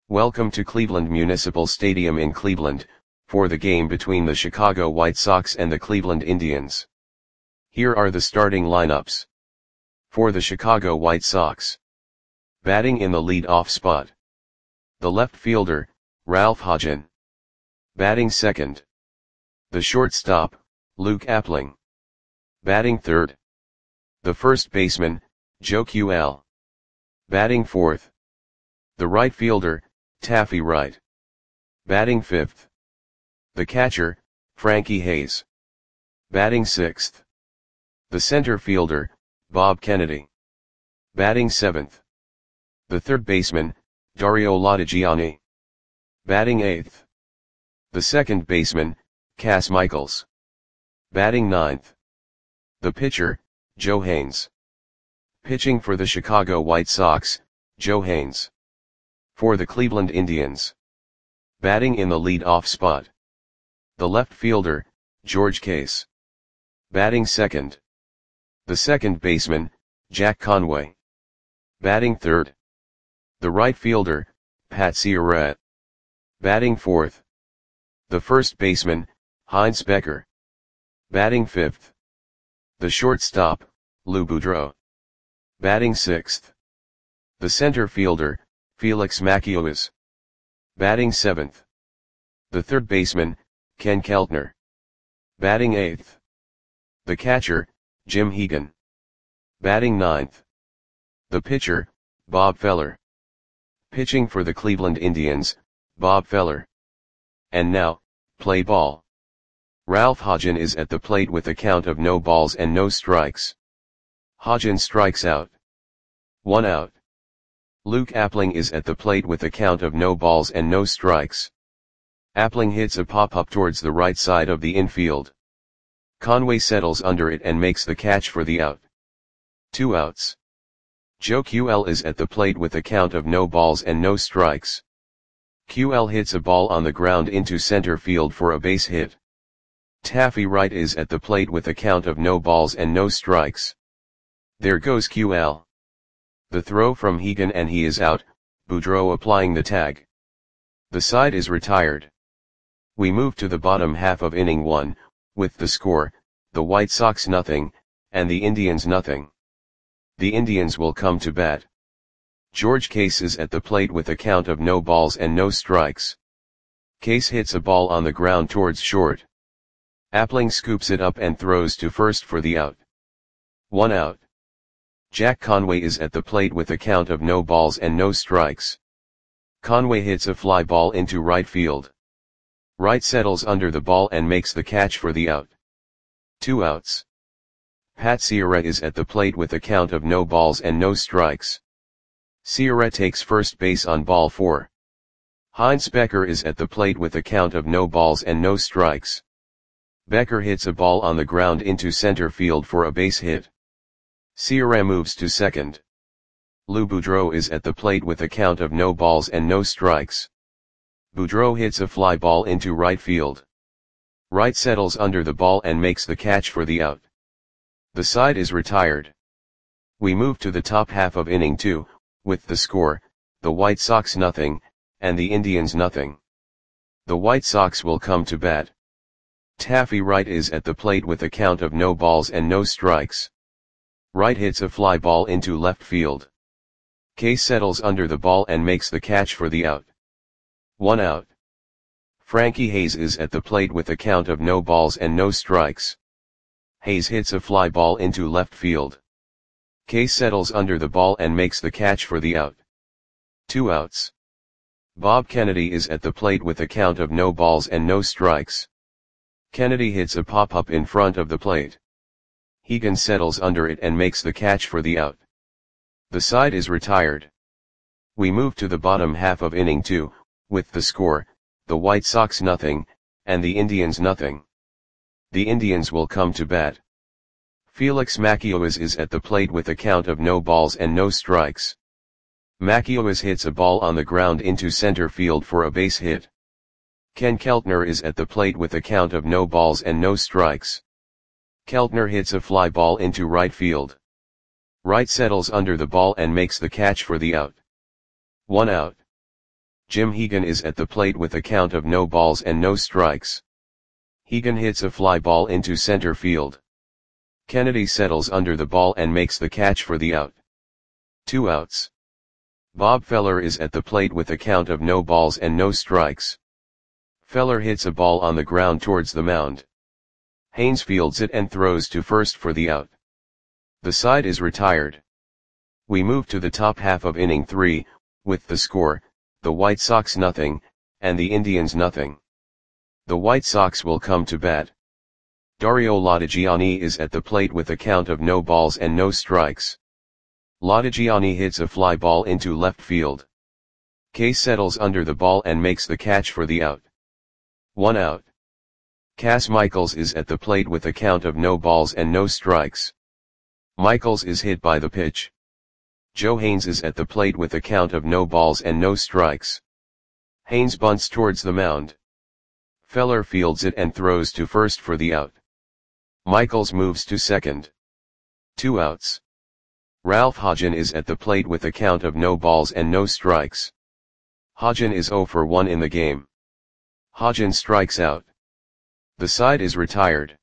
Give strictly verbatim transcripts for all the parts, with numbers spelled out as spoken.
Welcome to Cleveland Municipal Stadium in Cleveland, for the game between the Chicago White Sox and the Cleveland Indians. Here are the starting lineups. For the Chicago White Sox. Batting in the lead-off spot. The left fielder, Ralph Hodgen. Batting second. The shortstop, Luke Appling. Batting third. The first baseman, Joe Q L. Batting fourth. The right fielder, Taffy Wright. Batting fifth. The catcher, Frankie Hayes. Batting sixth. The center fielder, Bob Kennedy. Batting seventh. The third baseman, Dario Latigiani. Batting eighth. The second baseman, Cass Michaels. Batting ninth. The pitcher, Joe Haynes. Pitching for the Chicago White Sox, Joe Haynes. For the Cleveland Indians. Batting in the lead-off spot. The left fielder, George Case. Batting second. The second baseman, Jack Conway. Batting third. The right fielder, Pat Ciarette. Batting fourth. The first baseman, Heinz Becker. Batting fifth. The shortstop, Lou Boudreau. Batting sixth. The center fielder, Felix Macias. Batting seventh. The third baseman, Ken Keltner. Batting eighth. The catcher, Jim Hegan. Batting ninth. The pitcher, Bob Feller. Pitching for the Cleveland Indians, Bob Feller. And now, play ball. Ralph Hodgen is at the plate with a count of no balls and no strikes. Hodgen strikes out. One out. Luke Appling is at the plate with a count of no balls and no strikes. Appling hits a pop-up towards the right side of the infield. Conway settles under it and makes the catch for the out. Two outs. Joe Q L is at the plate with a count of no balls and no strikes. Q L hits a ball on the ground into center field for a base hit. Taffy Wright is at the plate with a count of no balls and no strikes. There goes Q L. The throw from Hegan and he is out, Boudreau applying the tag. The side is retired. We move to the bottom half of inning one, with the score, the White Sox nothing, and the Indians nothing. The Indians will come to bat. George Case is at the plate with a count of no balls and no strikes. Case hits a ball on the ground towards short. Appling scoops it up and throws to first for the out. One out. Jack Conway is at the plate with a count of no balls and no strikes. Conway hits a fly ball into right field. Wright settles under the ball and makes the catch for the out. Two outs. Pat Ciarette is at the plate with a count of no balls and no strikes. Ciarette takes first base on ball four. Heinz Becker is at the plate with a count of no balls and no strikes. Becker hits a ball on the ground into center field for a base hit. Ciarette moves to second. Lou Boudreau is at the plate with a count of no balls and no strikes. Boudreau hits a fly ball into right field. Wright settles under the ball and makes the catch for the out. The side is retired. We move to the top half of inning two, with the score, the White Sox nothing, and the Indians nothing. The White Sox will come to bat. Taffy Wright is at the plate with a count of no balls and no strikes. Wright hits a fly ball into left field. Case settles under the ball and makes the catch for the out. One out. Frankie Hayes is at the plate with a count of no balls and no strikes. Hayes hits a fly ball into left field. Case settles under the ball and makes the catch for the out. Two outs. Bob Kennedy is at the plate with a count of no balls and no strikes. Kennedy hits a pop-up in front of the plate. Hegan settles under it and makes the catch for the out. The side is retired. We move to the bottom half of inning two, with the score, the White Sox nothing, and the Indians nothing. The Indians will come to bat. Felix Macias is at the plate with a count of no balls and no strikes. Macias hits a ball on the ground into center field for a base hit. Ken Keltner is at the plate with a count of no balls and no strikes. Keltner hits a fly ball into right field. Wright settles under the ball and makes the catch for the out. One out. Jim Hegan is at the plate with a count of no balls and no strikes. Hegan hits a fly ball into center field. Kennedy settles under the ball and makes the catch for the out. Two outs. Bob Feller is at the plate with a count of no balls and no strikes. Feller hits a ball on the ground towards the mound. Haynes fields it and throws to first for the out. The side is retired. We move to the top half of inning three, with the score, the White Sox nothing, and the Indians nothing. The White Sox will come to bat. Dario Latigiani is at the plate with a count of no balls and no strikes. Latigiani hits a fly ball into left field. Case settles under the ball and makes the catch for the out. One out. Cass Michaels is at the plate with a count of no balls and no strikes. Michaels is hit by the pitch. Joe Haynes is at the plate with a count of no balls and no strikes. Haynes bunts towards the mound. Feller fields it and throws to first for the out. Michaels moves to second. Two outs. Ralph Hodgen is at the plate with a count of no balls and no strikes. Hodgen is oh for one in the game. Hodgen strikes out. The side is retired.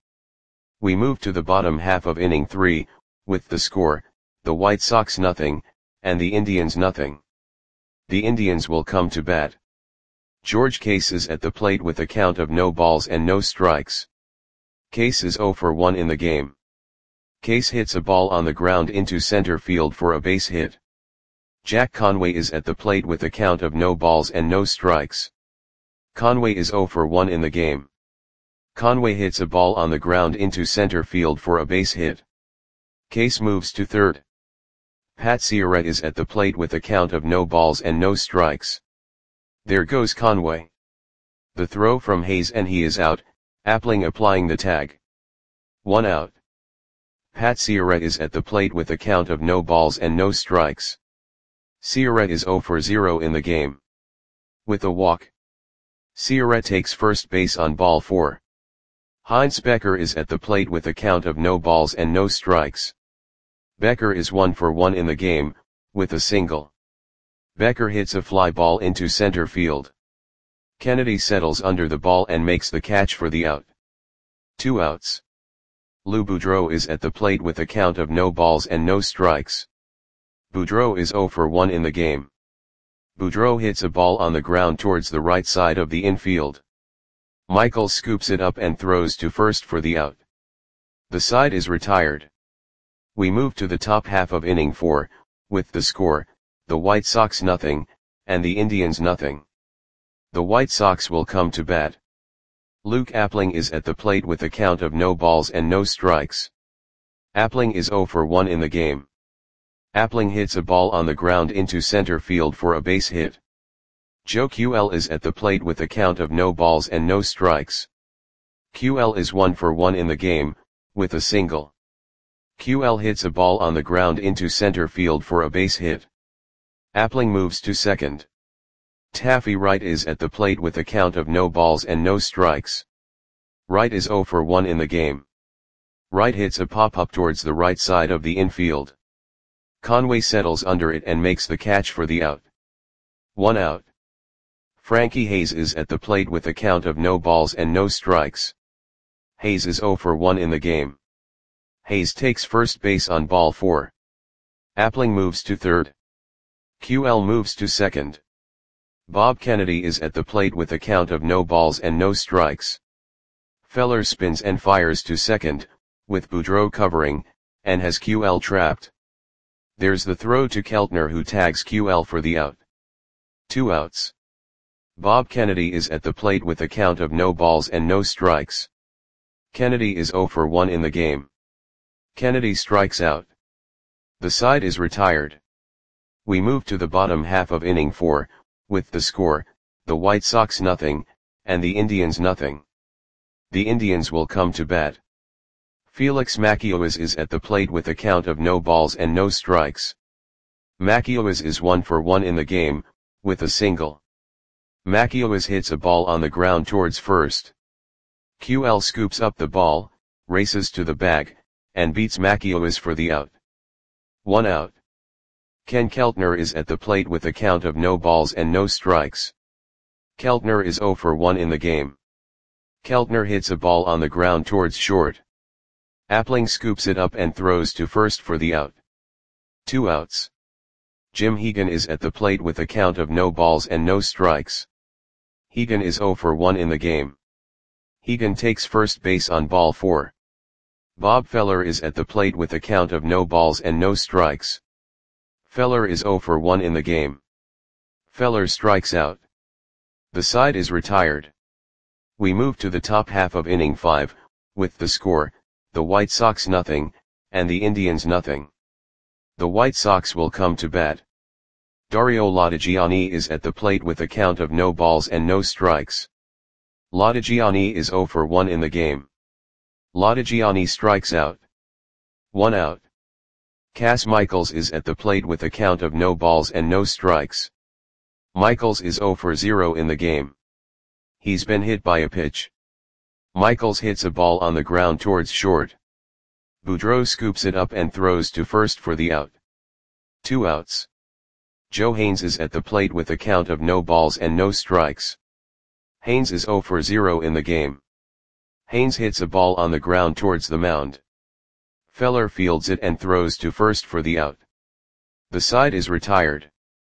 We move to the bottom half of inning three, with the score, the White Sox nothing, and the Indians nothing. The Indians will come to bat. George Case is at the plate with a count of no balls and no strikes. Case is oh for one in the game. Case hits a ball on the ground into center field for a base hit. Jack Conway is at the plate with a count of no balls and no strikes. Conway is oh for one in the game. Conway hits a ball on the ground into center field for a base hit. Case moves to third. Pat Ciarette is at the plate with a count of no balls and no strikes. There goes Conway. The throw from Hayes and he is out, Appling applying the tag. One out. Pat Ciarette is at the plate with a count of no balls and no strikes. Ciarette is oh for zero in the game. With a walk. Ciarette takes first base on ball four. Heinz Becker is at the plate with a count of no balls and no strikes. Becker is one for one in the game, with a single. Becker hits a fly ball into center field. Kennedy settles under the ball and makes the catch for the out. Two outs. Lou Boudreau is at the plate with a count of no balls and no strikes. Boudreau is oh for one in the game. Boudreau hits a ball on the ground towards the right side of the infield. Michaels scoops it up and throws to first for the out. The side is retired. We move to the top half of inning four, with the score, the White Sox nothing, and the Indians nothing. The White Sox will come to bat. Luke Appling is at the plate with a count of no balls and no strikes. Appling is oh for one in the game. Appling hits a ball on the ground into center field for a base hit. Joe Q L is at the plate with a count of no balls and no strikes. Q L is one for one in the game, with a single. Q L hits a ball on the ground into center field for a base hit. Appling moves to second. Taffy Wright is at the plate with a count of no balls and no strikes. Wright is oh for one in the game. Wright hits a pop-up towards the right side of the infield. Conway settles under it and makes the catch for the out. One out. Frankie Hayes is at the plate with a count of no balls and no strikes. Hayes is oh for one in the game. Hayes takes first base on ball four. Appling moves to third. Q L moves to second. Bob Kennedy is at the plate with a count of no balls and no strikes. Feller spins and fires to second, with Boudreau covering, and has Q L trapped. There's the throw to Keltner who tags Q L for the out. Two outs. Bob Kennedy is at the plate with a count of no balls and no strikes. Kennedy is oh for one in the game. Kennedy strikes out. The side is retired. We move to the bottom half of inning four, with the score, the White Sox nothing, and the Indians nothing. The Indians will come to bat. Felix Macias is at the plate with a count of no balls and no strikes. Macias is one for one in the game, with a single. Macias hits a ball on the ground towards first. Q L scoops up the ball, races to the bag, and beats Macias for the out. One out. Ken Keltner is at the plate with a count of no balls and no strikes. Keltner is zero for one in the game. Keltner hits a ball on the ground towards short. Appling scoops it up and throws to first for the out. Two outs. Jim Hegan is at the plate with a count of no balls and no strikes. Hegan is zero for one in the game. Hegan takes first base on ball four. Bob Feller is at the plate with a count of no balls and no strikes. Feller is zero for one in the game. Feller strikes out. The side is retired. We move to the top half of inning five, with the score, the White Sox nothing, and the Indians nothing. The White Sox will come to bat. Dario Latigiani is at the plate with a count of no balls and no strikes. Latigiani is zero for one in the game. Latigiani strikes out. One out. Cass Michaels is at the plate with a count of no balls and no strikes. Michaels is zero for zero in the game. He's been hit by a pitch. Michaels hits a ball on the ground towards short. Boudreau scoops it up and throws to first for the out. Two outs. Joe Haynes is at the plate with a count of no balls and no strikes. Haynes is zero for zero in the game. Haynes hits a ball on the ground towards the mound. Feller fields it and throws to first for the out. The side is retired.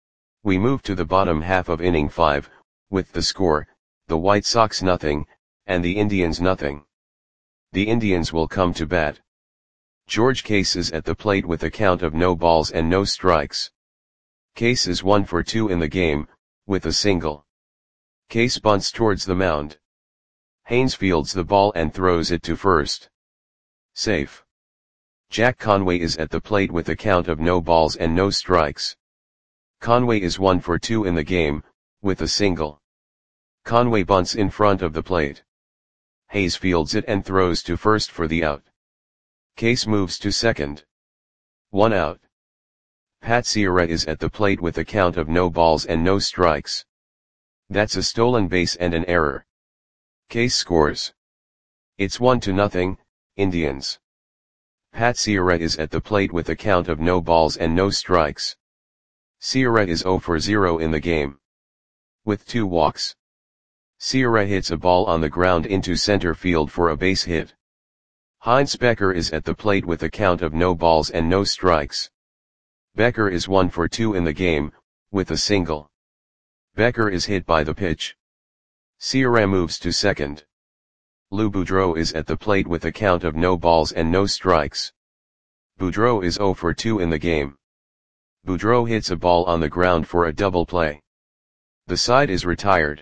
We move to the bottom half of inning five, with the score, the White Sox nothing, and the Indians nothing. The Indians will come to bat. George Case is at the plate with a count of no balls and no strikes. Case is one for two in the game, with a single. Case bunts towards the mound. Haynes fields the ball and throws it to first. Safe. Jack Conway is at the plate with a count of no balls and no strikes. Conway is one for two in the game, with a single. Conway bunts in front of the plate. Hayes fields it and throws to first for the out. Case moves to second. One out. Pat Sierra is at the plate with a count of no balls and no strikes. That's a stolen base and an error. Case scores. It's one to nothing, Indians. Pat Sierra is at the plate with a count of no balls and no strikes. Sierra is zero for zero in the game. With two walks. Sierra hits a ball on the ground into center field for a base hit. Heinz Becker is at the plate with a count of no balls and no strikes. Becker is one for two in the game, with a single. Becker is hit by the pitch. Sierra moves to second. Lou Boudreau is at the plate with a count of no balls and no strikes. Boudreau is zero for two in the game. Boudreau hits a ball on the ground for a double play. The side is retired.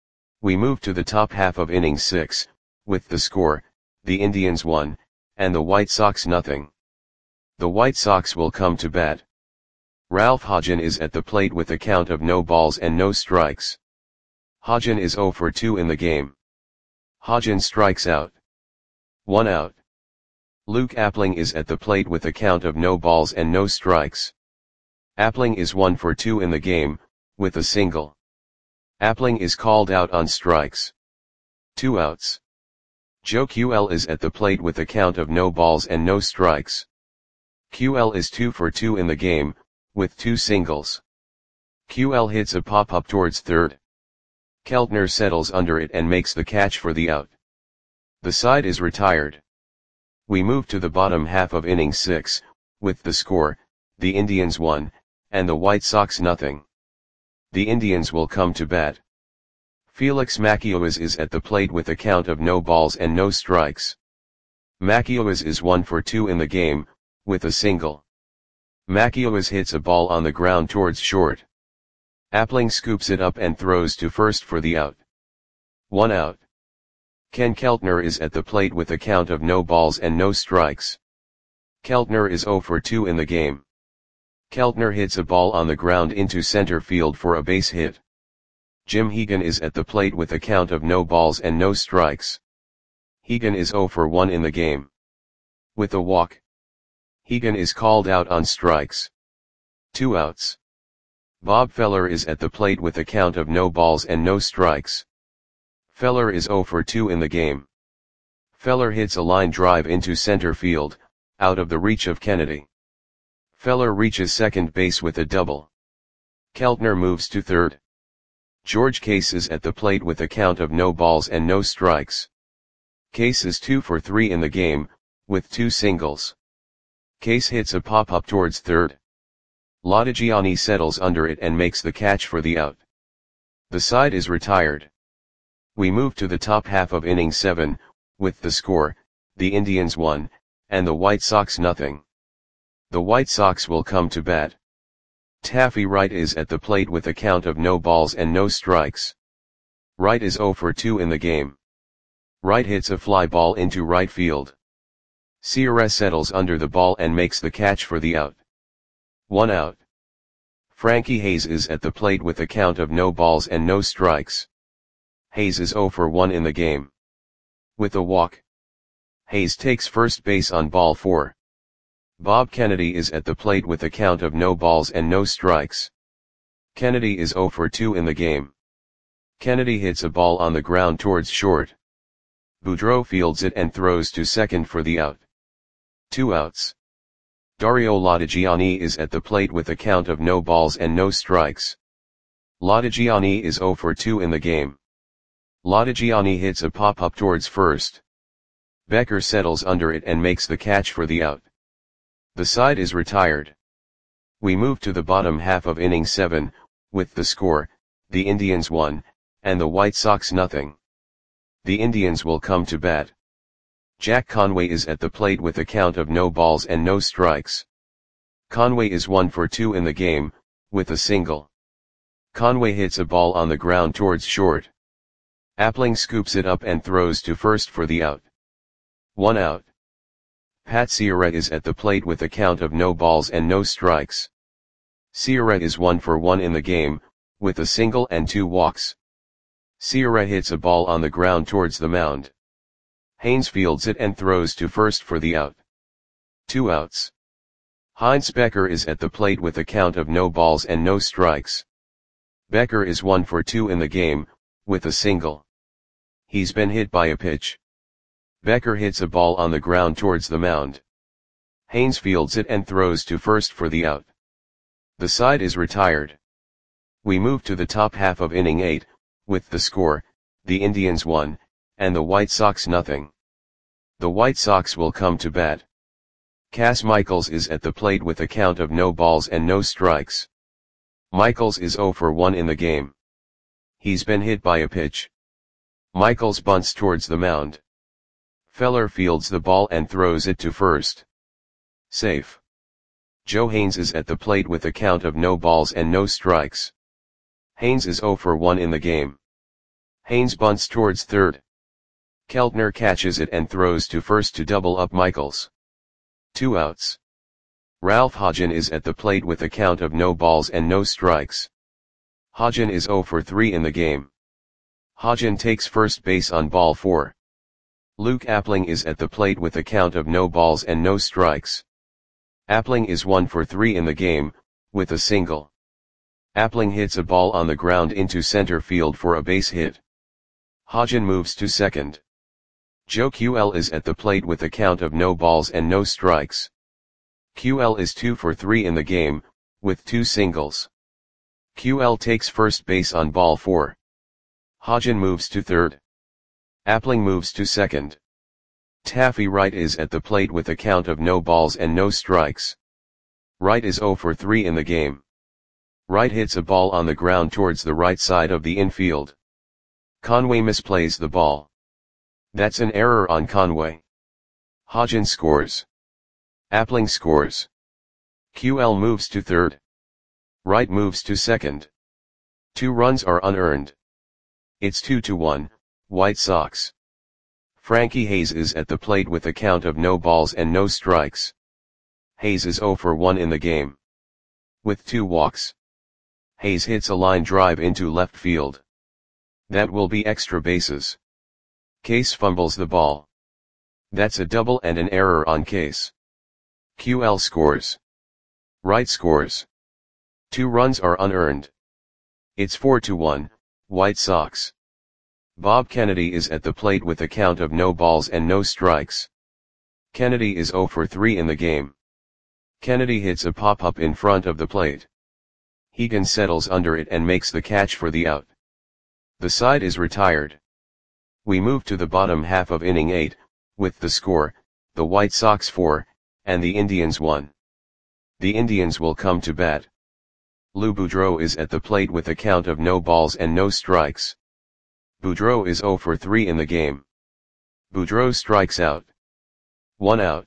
We move to the top half of inning six, with the score, the Indians one, and the White Sox nothing. The White Sox will come to bat. Ralph Hodgen is at the plate with a count of no balls and no strikes. Hodgen is zero for two in the game. Hodgen strikes out. One out. Luke Appling is at the plate with a count of no balls and no strikes. Appling is one for two in the game, with a single. Appling is called out on strikes. Two outs. Joe Q L is at the plate with a count of no balls and no strikes. Q L is two for two in the game, with two singles. Q L hits a pop-up towards third. Keltner settles under it and makes the catch for the out. The side is retired. We move to the bottom half of inning six, with the score, the Indians one, and the White Sox nothing. The Indians will come to bat. Felix Macias is at the plate with a count of no balls and no strikes. Macias is one for two in the game, with a single. Macias hits a ball on the ground towards short. Appling scoops it up and throws to first for the out. One out. Ken Keltner is at the plate with a count of no balls and no strikes. Keltner is zero for two in the game. Keltner hits a ball on the ground into center field for a base hit. Jim Hegan is at the plate with a count of no balls and no strikes. Hegan is zero for one in the game. With a walk. Hegan is called out on strikes. Two outs. Bob Feller is at the plate with a count of no balls and no strikes. Feller is zero for two in the game. Feller hits a line drive into center field, out of the reach of Kennedy. Feller reaches second base with a double. Keltner moves to third. George Case is at the plate with a count of no balls and no strikes. Case is two for three in the game, with two singles. Case hits a pop-up towards third. Lodigiani settles under it and makes the catch for the out. The side is retired. We move to the top half of inning seven, with the score, the Indians one, and the White Sox nothing. The White Sox will come to bat. Taffy Wright is at the plate with a count of no balls and no strikes. Wright is zero for two in the game. Wright hits a fly ball into right field. Sierra settles under the ball and makes the catch for the out. One out. Frankie Hayes is at the plate with a count of no balls and no strikes. Hayes is zero for one in the game. With a walk. Hayes takes first base on ball four. Bob Kennedy is at the plate with a count of no balls and no strikes. Kennedy is zero for two in the game. Kennedy hits a ball on the ground towards short. Boudreau fields it and throws to second for the out. Two outs. Dario Lodigiani is at the plate with a count of no balls and no strikes. Lodigiani is zero for two in the game. Lodigiani hits a pop-up towards first. Becker settles under it and makes the catch for the out. The side is retired. We move to the bottom half of inning seven, with the score, the Indians one, and the White Sox nothing. The Indians will come to bat. Jack Conway is at the plate with a count of no balls and no strikes. Conway is one for two in the game, with a single. Conway hits a ball on the ground towards short. Appling scoops it up and throws to first for the out. One out. Pat Sierra is at the plate with a count of no balls and no strikes. Sierra is one for one in the game, with a single and two walks. Sierra hits a ball on the ground towards the mound. Haynes fields it and throws to first for the out. Two outs. Heinz Becker is at the plate with a count of no balls and no strikes. Becker is one for two in the game, with a single. He's been hit by a pitch. Becker hits a ball on the ground towards the mound. Haynes fields it and throws to first for the out. The side is retired. We move to the top half of inning eight, with the score, the Indians one, and the White Sox nothing. The White Sox will come to bat. Cass Michaels is at the plate with a count of no balls and no strikes. Michaels is zero for one in the game. He's been hit by a pitch. Michaels bunts towards the mound. Feller fields the ball and throws it to first. Safe. Joe Haynes is at the plate with a count of no balls and no strikes. Haynes is zero for one in the game. Haynes bunts towards third. Keltner catches it and throws to first to double up Michaels. Two outs. Ralph Hodgen is at the plate with a count of no balls and no strikes. Hodgen is zero for three in the game. Hodgen takes first base on ball four. Luke Appling is at the plate with a count of no balls and no strikes. Appling is one for three in the game, with a single. Appling hits a ball on the ground into center field for a base hit. Hodgen moves to second. Joe Q L is at the plate with a count of no balls and no strikes. Q L is two for three in the game, with two singles. Q L takes first base on ball four. Hodgen moves to third. Appling moves to second. Taffy Wright is at the plate with a count of no balls and no strikes. Wright is zero for three in the game. Wright hits a ball on the ground towards the right side of the infield. Conway misplays the ball. That's an error on Conway. Hodgen scores. Appling scores. Q L moves to third. Wright moves to second. Two runs are unearned. It's two to one, White Sox. Frankie Hayes is at the plate with a count of no balls and no strikes. Hayes is zero for one in the game. With two walks. Hayes hits a line drive into left field. That will be extra bases. Case fumbles the ball. That's a double and an error on Case. Q L scores. Wright scores. Two runs are unearned. It's four to one, White Sox. Bob Kennedy is at the plate with a count of no balls and no strikes. Kennedy is zero for three in the game. Kennedy hits a pop-up in front of the plate. Hegan settles under it and makes the catch for the out. The side is retired. We move to the bottom half of inning eight, with the score, the White Sox four, and the Indians one. The Indians will come to bat. Lou Boudreau is at the plate with a count of no balls and no strikes. Boudreau is oh for three in the game. Boudreau strikes out. One out.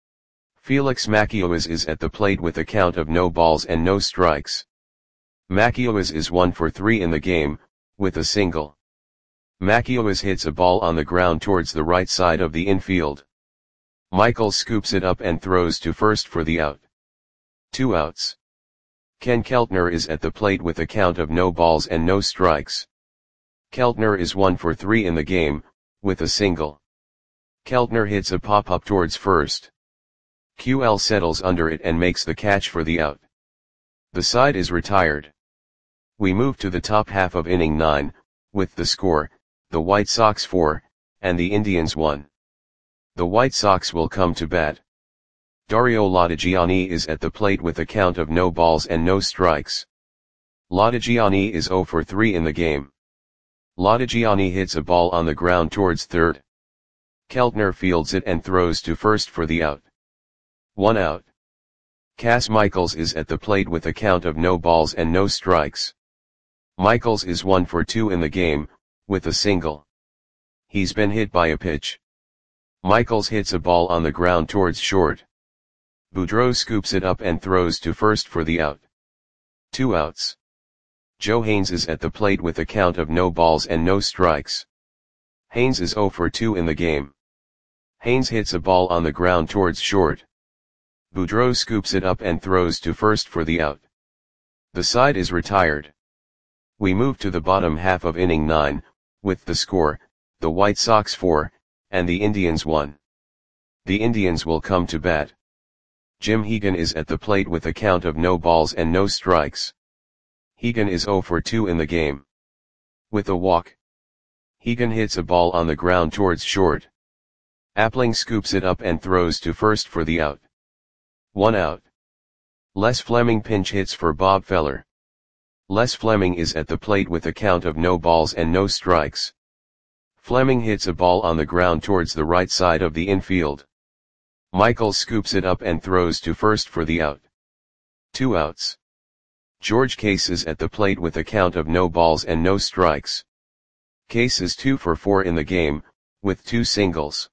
Felix Macias is at the plate with a count of no balls and no strikes. Macias is one for three in the game, with a single. Macias hits a ball on the ground towards the right side of the infield. Michaels scoops it up and throws to first for the out. Two outs. Ken Keltner is at the plate with a count of no balls and no strikes. Keltner is one for three in the game, with a single. Keltner hits a pop-up towards first. Q L settles under it and makes the catch for the out. The side is retired. We move to the top half of inning nine, with the score, the White Sox four, and the Indians one. The White Sox will come to bat. Dario Latigiani is at the plate with a count of no balls and no strikes. Latigiani is oh for three in the game. Latigiani hits a ball on the ground towards third. Keltner fields it and throws to first for the out. One out. Cas Michaels is at the plate with a count of no balls and no strikes. Michaels is one for two in the game, with a single. He's been hit by a pitch. Michaels hits a ball on the ground towards short. Boudreau scoops it up and throws to first for the out. Two outs. Joe Haynes is at the plate with a count of no balls and no strikes. Haynes is oh for two in the game. Haynes hits a ball on the ground towards short. Boudreau scoops it up and throws to first for the out. The side is retired. We move to the bottom half of inning nine, with the score, the White Sox four, and the Indians one. The Indians will come to bat. Jim Hegan is at the plate with a count of no balls and no strikes. Hegan is oh for two in the game. With a walk. Hegan hits a ball on the ground towards short. Appling scoops it up and throws to first for the out. One out. Les Fleming pinch hits for Bob Feller. Les Fleming is at the plate with a count of no balls and no strikes. Fleming hits a ball on the ground towards the right side of the infield. Michaels scoops it up and throws to first for the out. Two outs. George Case is at the plate with a count of no balls and no strikes. Case is two for four in the game, with two singles.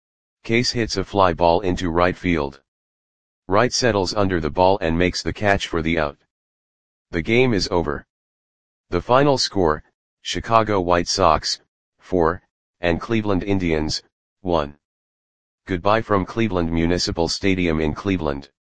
Case hits a fly ball into right field. Wright settles under the ball and makes the catch for the out. The game is over. The final score, Chicago White Sox, four, and Cleveland Indians, one. Goodbye from Cleveland Municipal Stadium in Cleveland.